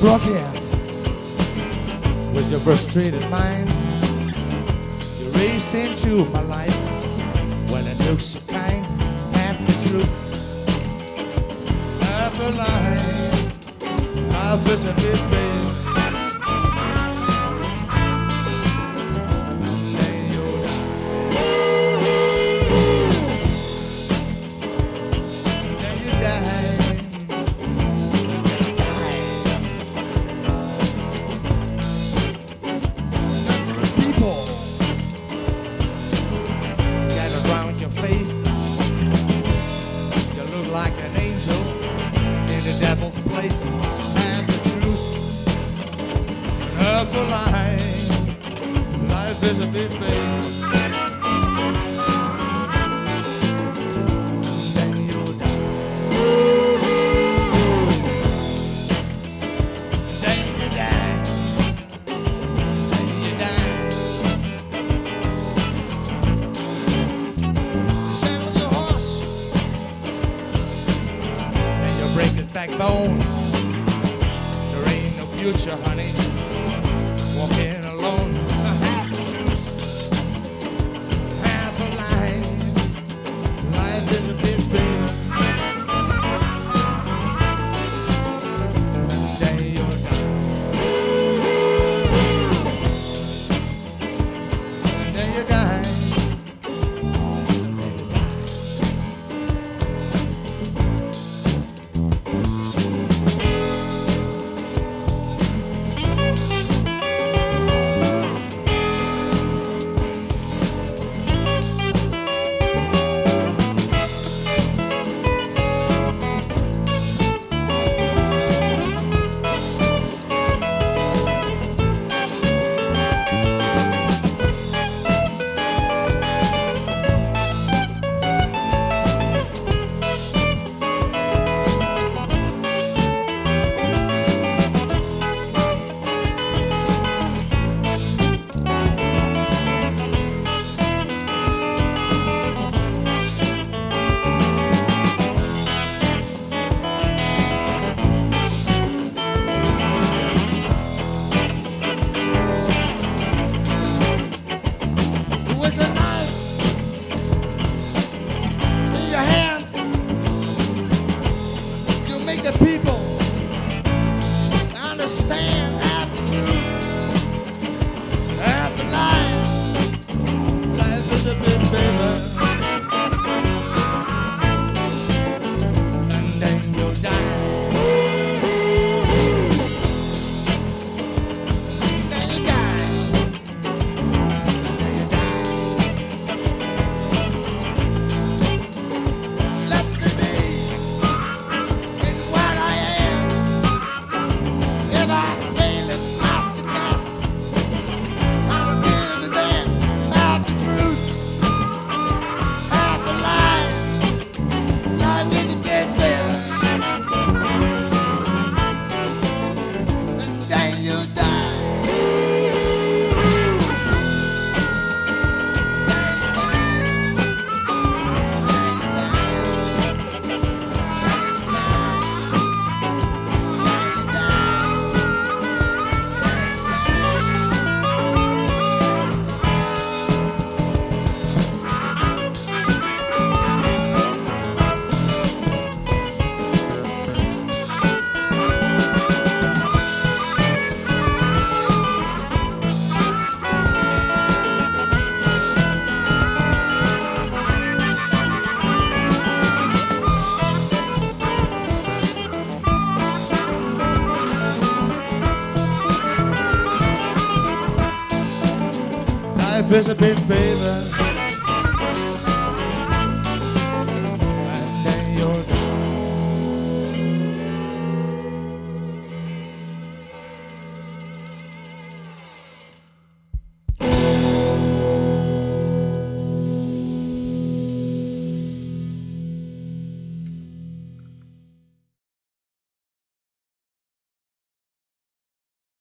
broadcast with your frustrated mind. You raced into my life when it looks so kind. Half the truth, half a lie. I'll visit this place. Like an angel in the devil's place. And the truth, half a lie. Life is a big thing. Then you die. Then you die. Then you die. Saddle your horse. Break his backbone. There ain't no future, honey. Walking alone. Half the truth, half a lie. Life is a big baby. One day you'll die. One day you die. The people understand half the truth, half the lie. Life is a bitch, baby. And then you'll die. Then you die. Then you die. Left to me. Life is a bitch, baby.